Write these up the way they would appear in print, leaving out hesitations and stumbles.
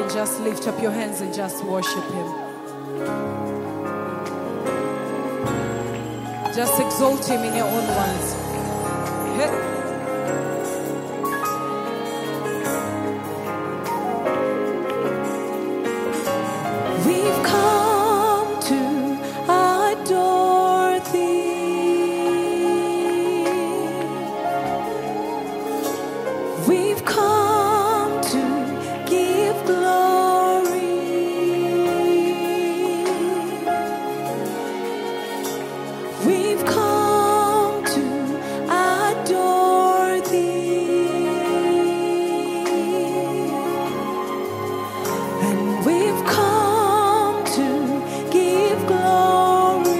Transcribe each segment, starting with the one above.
Just lift up your hands and just worship Him. Just exalt Him in your own words. Hey. We've come to adore Thee. We've come to give glory. We've come to adore Thee. And we've come to give glory.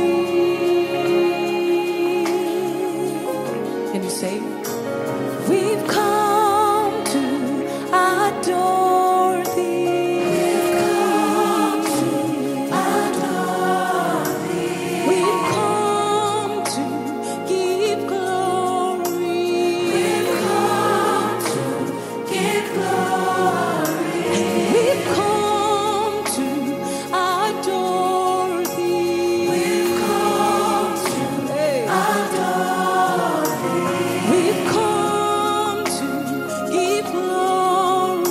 Can you say, we've come to adore Thee. We've come to adore Thee. We've come to give glory. We've come to give glory. We've come to adore Thee. We've come to adore Thee. We've come to give glory.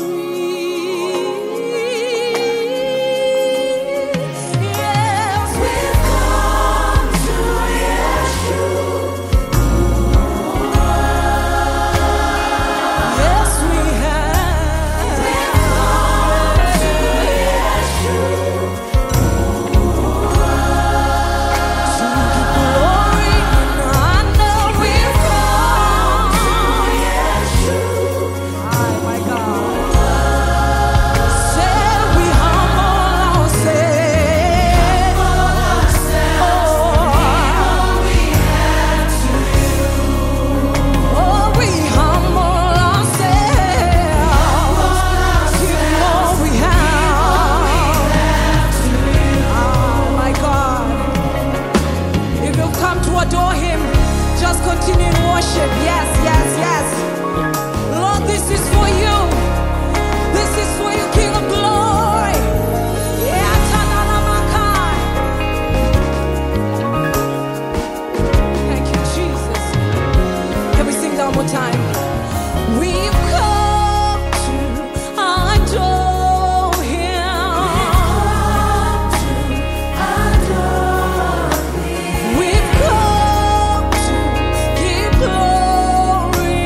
Yes, we've come to Yeshua. Yes, we have. We've come to Yeshua. To give glory and honor. We've come to Yeshua. My God. Say we humble ourselves. Oh, we humble ourselves. Give all we have. Oh, my God. If you've come to adore Him, just continue in worship. Yes, yes, yes. Lord, this is for you. This is for you, King of glory. Yeah, Tananamakai. Thank you, Jesus. Can we sing that one more time? We've come to adore Him. We've come to give glory.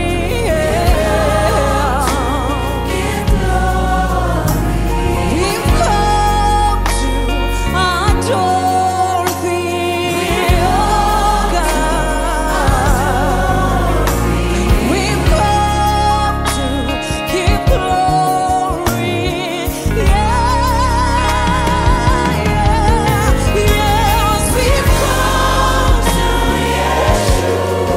We've come to adore Thee, oh God. We've come to give glory. Yeah, yeah, yes, we've come to Yeshua.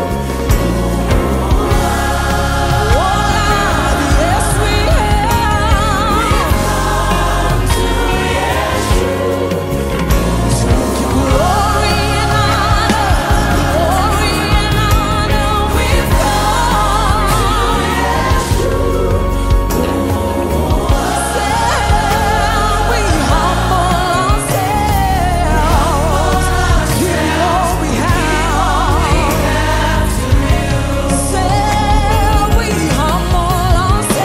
Oh God, yes, we have. To Yeshua. To give glory and honor, glory and honor. We've come to Yeshua. We humble ourselves. Give all we have. Say we humble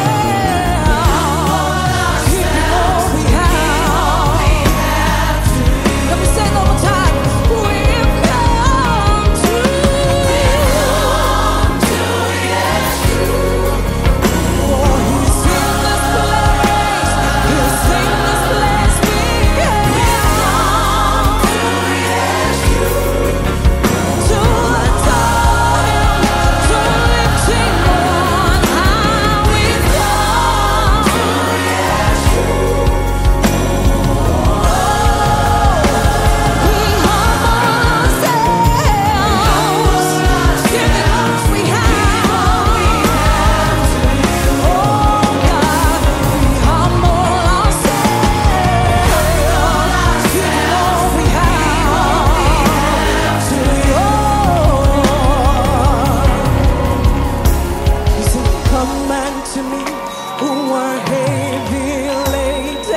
ourselves. Give all we have. Let me say it one more time. We've come to Yeshua. Oh, He's in this place. He's in this place. We have come to Yeshua. To adore Him, to lift Him on high. We've come to Yeshua. We humble ourselves, giving all we have. Oh God, we humble ourselves, giving all we have to You. He said, come unto me who are heavy laden.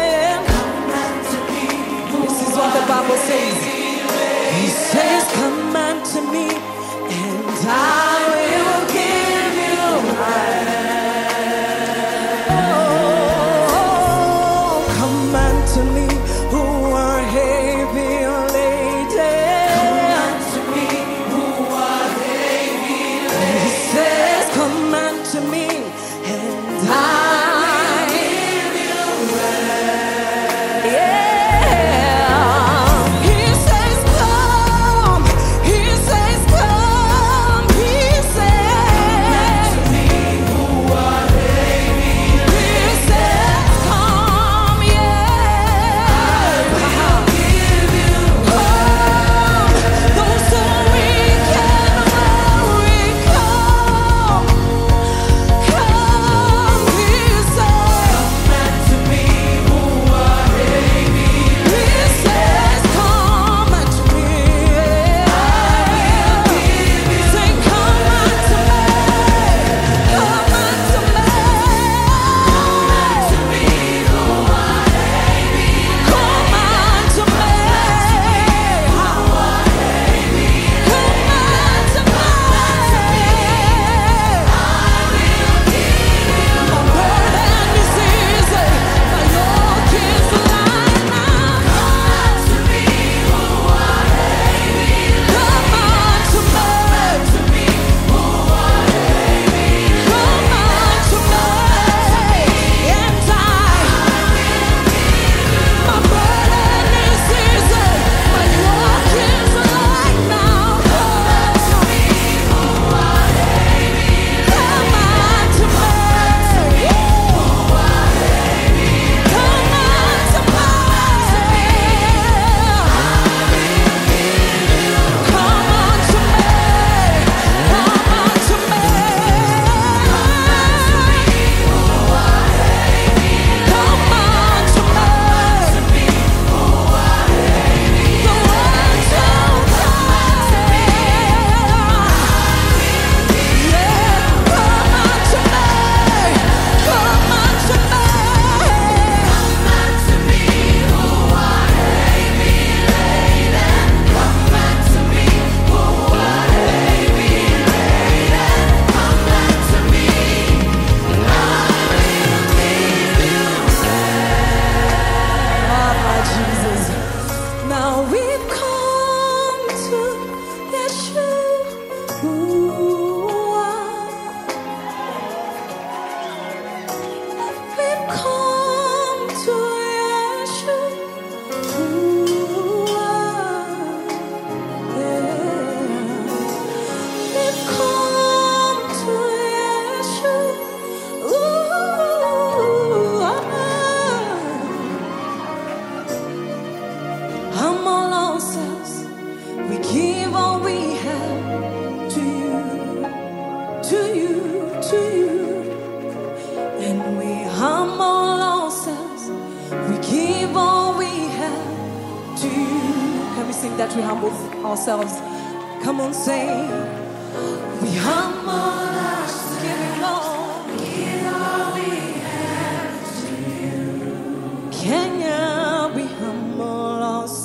to you. And we humble ourselves. We give all we have to you. Can we sing that? We humble ourselves. Come on, sing. We humble ourselves. Give all we have to you. Kenya, we humble ourselves.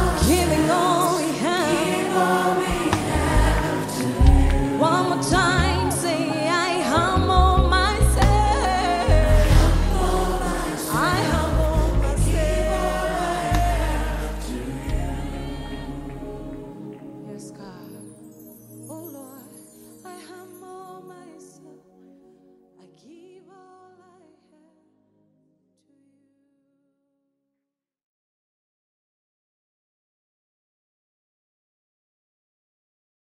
Giving all we have to you. One more time.